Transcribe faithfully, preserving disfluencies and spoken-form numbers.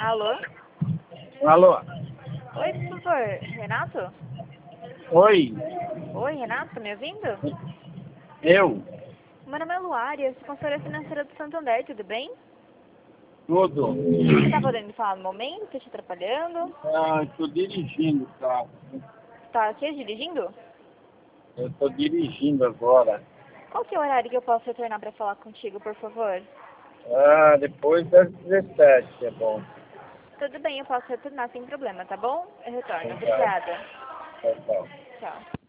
Alô? Alô? Oi, por favor, Renato? Oi? Oi, Renato, tá me ouvindo? Eu? Meu nome é Luária, eu sou consultora financeira do Santander, tudo bem? Tudo? Você tá podendo falar no momento? Tô te atrapalhando? Ah, estou dirigindo o carro. Tá aqui dirigindo? Eu estou dirigindo agora. Qual que é o horário que eu posso retornar pra falar contigo, por favor? Ah, depois das dezessete, é bom. Tudo bem, eu posso retornar sem problema, tá bom? Eu retorno. Então tá. Obrigada. Tchau, tchau. Tchau.